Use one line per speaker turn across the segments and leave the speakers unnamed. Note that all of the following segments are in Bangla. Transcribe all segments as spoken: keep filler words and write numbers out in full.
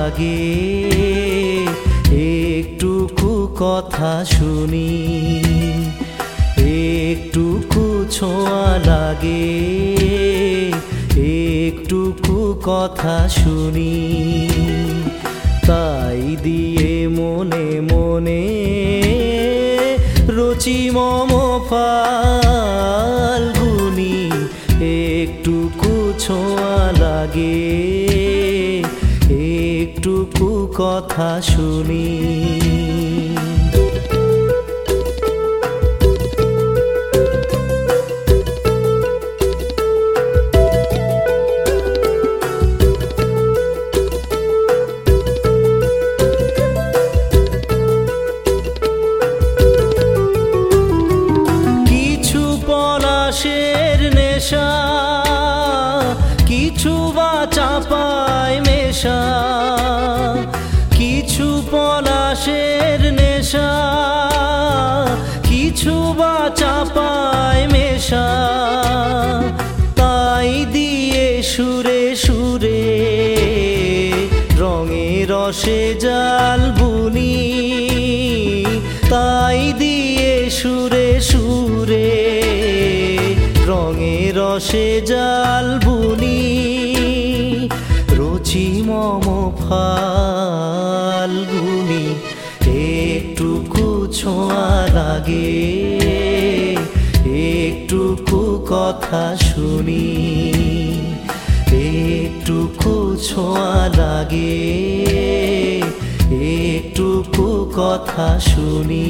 লাগে একটুকু কথা শুনি, একটুকু ছোঁয়া লাগে একটুকু কথা শুনি। তাই দিয়ে মনে মনে রচি মম ফাল্গুনি, একটুকু ছোঁয়া লাগে একটুকু কথা শুনি। কিছু পলাশের নেশা, কিছু বা চাপায় মেশা, কিছু পলাশের নেশা, কিছু বা চাপায় মেশা। তাই দিয়ে সুরে সুরে রঙে রসে জাল বুনি, তাই দিয়ে সুরে সুরে রঙে রসে জাল বুনি। রচি মম ফাল্গুনি, একটুকু ছোঁয়া লাগে একটুকু কথা শুনি, একটুকু ছোঁয়া লাগে একটুকু কথা শুনি।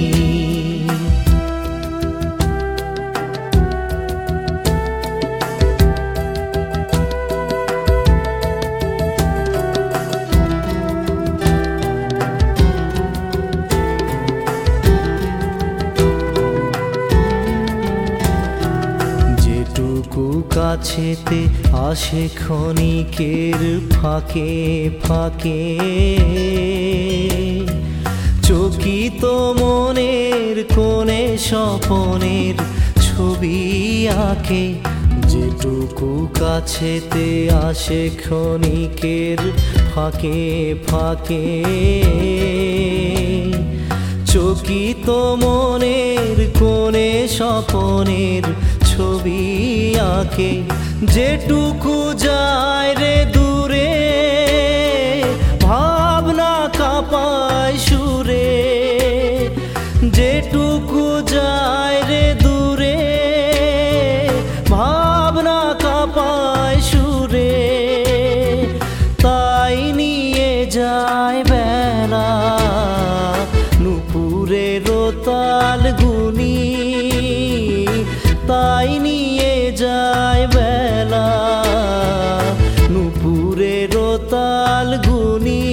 কাছেতে আসে ক্ষণিকের ফাঁকে ফাঁকে, চকিত মনের কোণে স্বপনের ছবি আঁকে। যেটুকু কাছেতে আসে ক্ষণিকের ফাঁকে ফাঁকে, চকিত মনের কোণে স্বপনের ছবি আঁকে। যেটুকু যায় রে দূরে ভাবনা কাঁপায় সুরে, যেটুকু যায় রে দূরে ভাবনা কাঁপায় সুরে। তাই নিয়ে যায় বেলা নুপুরের তাল গুনি, তাই নিয়ে যায় বেলা নুপুরের তাল গুনি।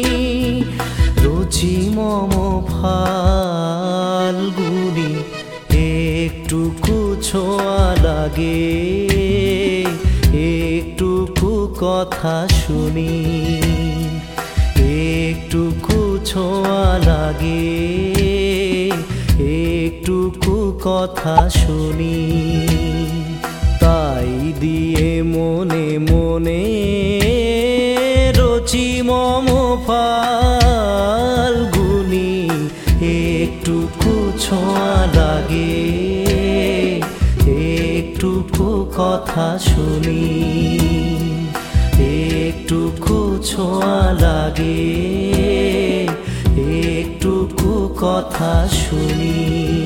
রচি মম ফাল্গুনি, একটুকু ছোঁয়া লাগে একটুকু কথা শুনি, একটুকু ছোঁয়া লাগে একটুকু কথা শুনি। তাই দিয়ে মনে মনে রচি মম ফাল্গুনি, একটুকু ছোঁয়া লাগে একটুকু কথা শুনি, একটুকু ছোঁয়া লাগে একটুকু কথা শুনি।